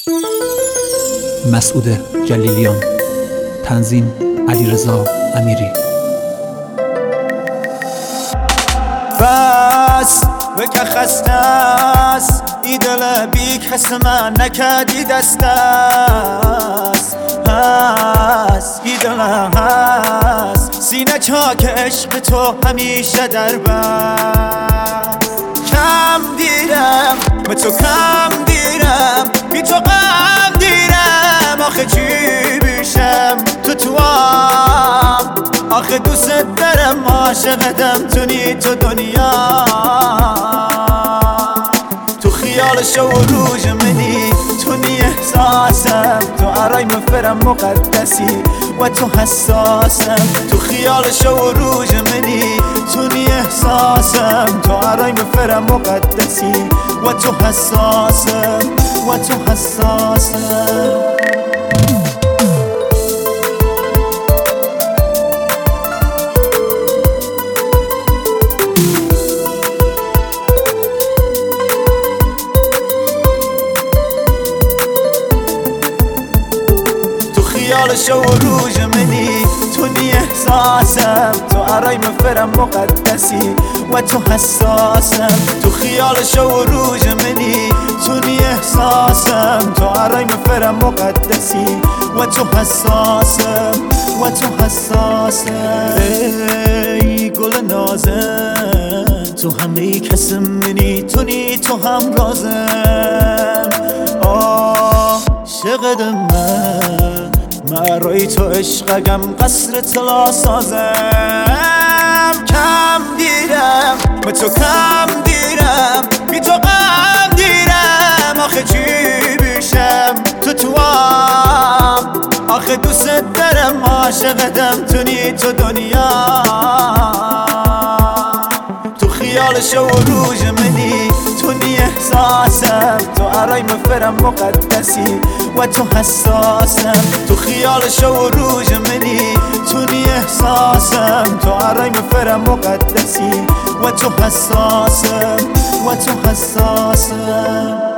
مسعود جلیلیان، تنظیم علیرضا امیری. بس وکه خسته است ای دل بی کس من نکردی دست است ای دل هست سینه چاک عشق تو همیشه در بر کم دیرم به تو کم دیرم بی تو غم دیرم آخه چی بیشم تو آخه دوست دارم عاشقتم تو دنیا تو خیال شو و روز منی تو نی احساسم تو عرای مفرم مقدسی و تو حساسم تو خیال شو و روز منی تو نی احساسم تو عرای مفرم مقدسی و تو حساسم و تو حساسم. خیال شو و روز منی تو نی احساسم تو عرای مفرم مقدسی و تو حساسم تو خیال شو و روز منی تو نی احساسم تو عرای مفرم مقدسی و تو حساسم و تو حساسم. ای گل نازم تو همه کسم منی تو نی تو هم رازم عاشق من مرای تو عشقم قصر طلا سازم کم دیرم به تو کم دیرم بی تو غم دیرم آخه چی بیشم تو آخه دوست دارم عاشقتم تو دنیا تو خیال شو و روز منی تو نی احساسم تو عرای مفرم مقدسی و تو حساسم تو خیال شو و روز منی تو نی احساسم تو عرای مفرم مقدسی و تو حساسم و تو حساسم.